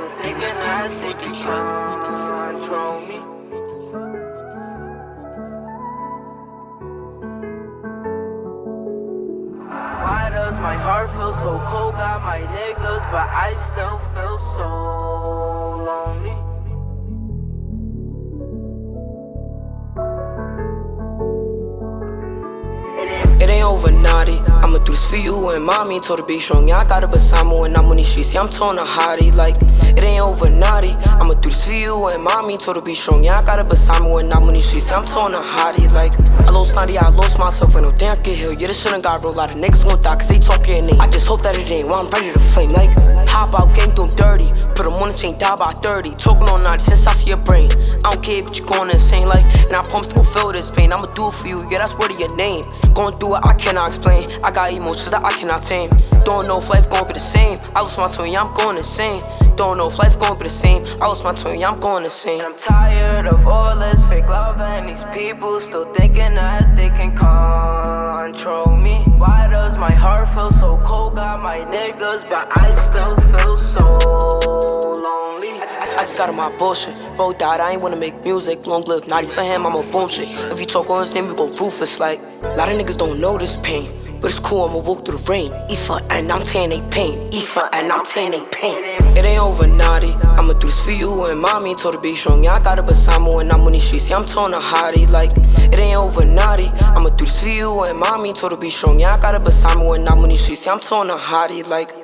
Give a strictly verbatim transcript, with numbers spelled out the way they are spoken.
still thinking that they can control me. Why does my heart feel so cold? Got my niggas, but I still feel so lonely. It ain't over, naughty. I'ma do this for you and mommy. Told her be strong, yeah, I got it beside me when I'm on these streets. Yeah, I'm torn a hottie, like, it ain't over, naughty. I'ma do this for you and mommy. Told her be strong, yeah, I got it beside me when I'm on these streets. Yeah, I'm torn a hottie, like, I lost naughty, I lost myself, and no damn get healed. Yeah, this shit done got real, lot of niggas gon' die cause they talk your name. I just hope that it ain't, well, I'm ready to flame, like, hop out, gang, do 'em dirty. Put 'em on the chain, die by thirty. Talking on naughty since I see your brain. I don't care if you going insane, like, and I promise to feel this pain. I'ma do it for you, yeah, that's word of your name. Going through it, I cannot explain. I got emotions that I cannot tame. Don't know if life gon' be the same. I lost my twin, yeah, I'm going insane. Don't know if life gon' be the same. I lost my twin, yeah, I'm going insane. And I'm tired of all this fake love and these people still thinking that they can control me. Why does my heart feel so cold? Got my niggas, but I still feel so lonely. I just got on my bullshit. Bro died, I ain't wanna make music. Long live naughty for him, I'm a boom shit. If you talk on his name, we go ruthless. Like, a lot of niggas don't know this pain, but it's cool, I'ma walk through the rain. Ifa and I'm tearing they pain. Ifa and I'm tearing they pain. It ain't over, naughty. I'ma do this for you and mommy. Told her be strong, yeah, I got it beside me when I'm on these streets. Yeah, I'm torn a hottie, like, it ain't over, naughty. I'ma do this for you and mommy. Told her be strong, yeah, I got it beside me when I'm on these streets. Yeah, I'm torn a hottie, like.